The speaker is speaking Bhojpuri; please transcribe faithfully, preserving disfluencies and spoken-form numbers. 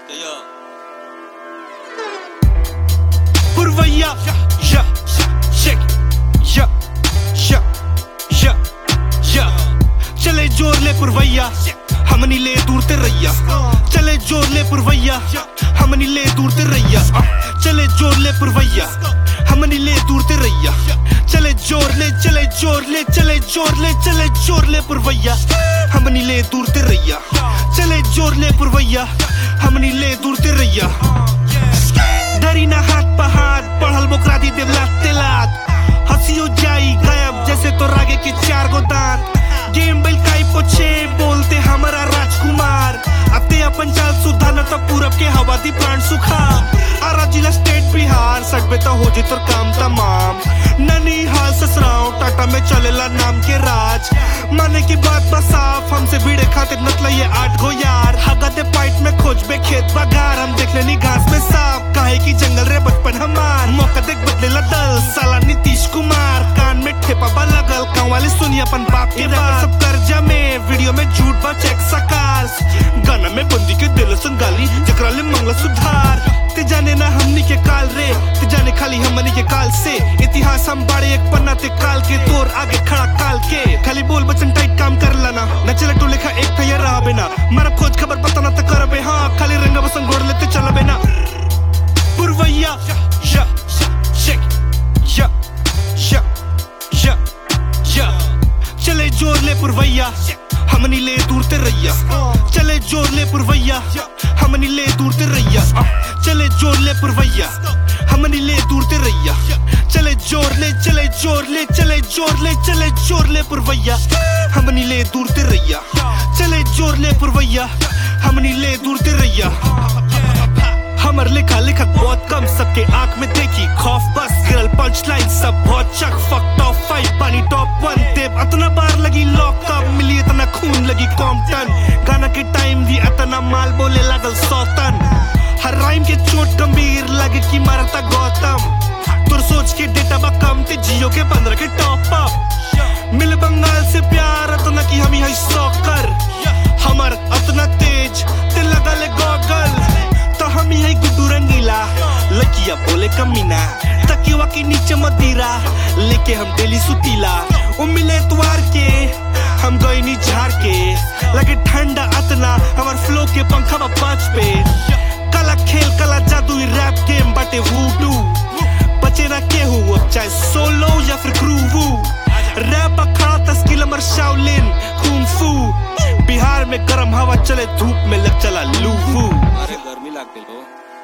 पुरवैया या शेक या या या या चले जोर ले पुरवैया हम नहीं ले दूर ते रैया चले जोर ले पुरवैया हम नहीं ले दूर ते रैया चले जोर ले पुरवैया हम नहीं ले दूर ते रैया चले जोर ले चले जोर ले चले जोर ले चले जोर ले पुरवैया हम नहीं ले दूर ते रैया चले जोर ले पुरवैया हम नहीं ले दूर ते रैया डरी ना हाथ पहाड़ पढ़ल बोकरा दी देवलात तेलात हंसियो जाई गायब जैसे तो रागे के चार गो दांत गेम बिल काई पोछे बोलते हमारा राजकुमार आते अपन चाल सुधारना तो पूरब के हवा दी प्राण सुखा आरा जिला स्टेट बिहार सट पे तो हो जे तोर काम तमाम ननी हाल ससराओ टाटा में चलेला नाम के राज माने की बात बा साफ हमसे भीड़े खातिर नतला ये आठ गो यार हगा दे पाइट में खोज बे खेत बगार हम देख लेनी घास में सांप काहे की जंगल रे बचपन हमार मौका देख बदलेला दल साला नीतीश कुमार कान में ठेपा बा लगल गाँव वाले सुनी अपन बाप के बात सब कर्जा में वीडियो में झूठ बा चेक सकाल गाना में बंदी के दिल संगाली जकरा ले मंगला सुधार ते जाने ना हमनी के काल रे ते जाने खाली हमनी के काल से इतिहास हम बाड़े एक पन्ना ते काल के तोर आगे खड़ा काल के खाली बोल बचन टाइट काम कर लाना न चले टोले खा एक थैया रहा बेना मारा खोज खबर पता ना त करबे हां खाली रंगा बसन गोड़ लेते चलबे ना पुरवैया या शेक या या या या चले जोर ले पुरवैया हम नहीं ले दूर ते रैया चले जोर ले पुरवैया हम नहीं ले दूर ते रैया चले जोर ले पुरवैया हम नहीं ले दूर ते रैया चले जोर ले चले जोर ले चले जोर ले चले जोर ले पुरवैया हम नहीं ले दूर ते रैया चले जोर ले पुरवैया हम नहीं ले दूर ते रैया हमर लिखा लिखा बहुत कम सबके आंख में देखी खौफ बस गिरल पंच लाइन सब बहुत चक फक टॉप फाइव पानी टॉप वन देव इतना बार लगी लॉकअप मिली इतना खून लगी कॉम्पटन गाना के टाइम भी इतना माल बोले लगल सौतन हर राइम के चोट गंभीर लगे कि मारता गौतम तुर सोच के डेटा बा कम ते जियो के पंद्रह के टॉप अप मिल बंगाल से प्यार इतना कि हम ही सौकर हमर इतना तेज ते लगा ले गॉगल हम यही गुड्डू रंगीला लकिया बोले कमीना तकिया के नीचे मदीरा लेके हम डेली सुतीला वो मिले तुआर के हम गई नी झाड़ के लगे ठंडा अतना हमार फ्लो के पंखा बा पांच पे कला खेल कला जादू रैप गेम बाटे वूडू बचे ना के हो अब चाहे सोलो या फिर ग्रूवू रैप अखाड़ा तस्किल अमर शाओलिन कुंग फू बिहार में गरम हवा चले धूप में लग चला लूफू अरे गर्मी लागते हो।